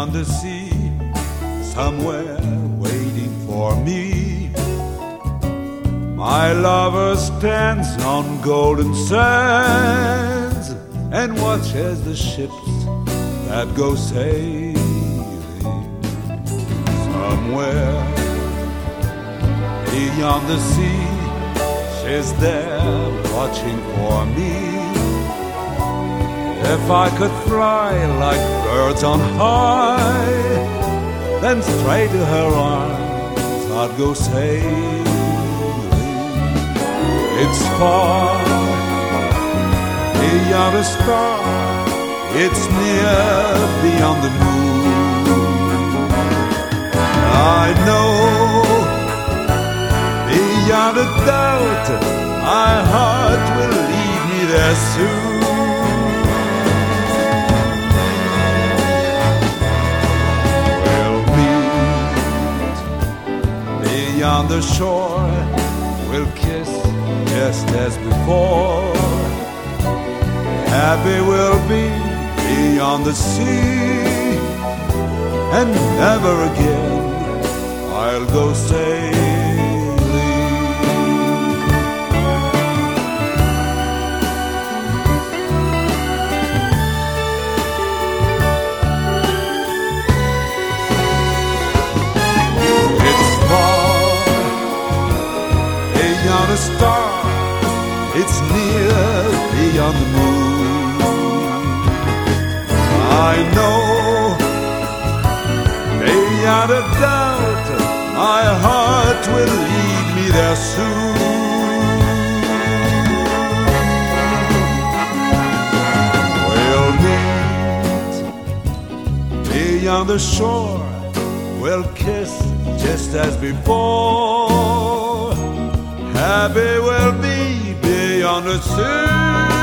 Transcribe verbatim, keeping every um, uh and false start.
beyond the sea, somewhere waiting for me. My lover stands on golden sands and watches the ships that go sailing. Somewhere beyond the sea, she's there watching for me. If I could fly like birds on high, then straight to her arms I'd go sailing. It's far beyond a star, it's near beyond the moon. I know beyond a doubt my heart will lead me there soon. On the shore, we'll kiss just as before. Happy we'll be beyond the sea, and never again I'll go sailing. Beyond a star, it's near beyond the moon. I know beyond a doubt my heart will lead me there soon. We'll meet beyond the shore, we'll kiss just as before. Happy we'll be beyond the sea.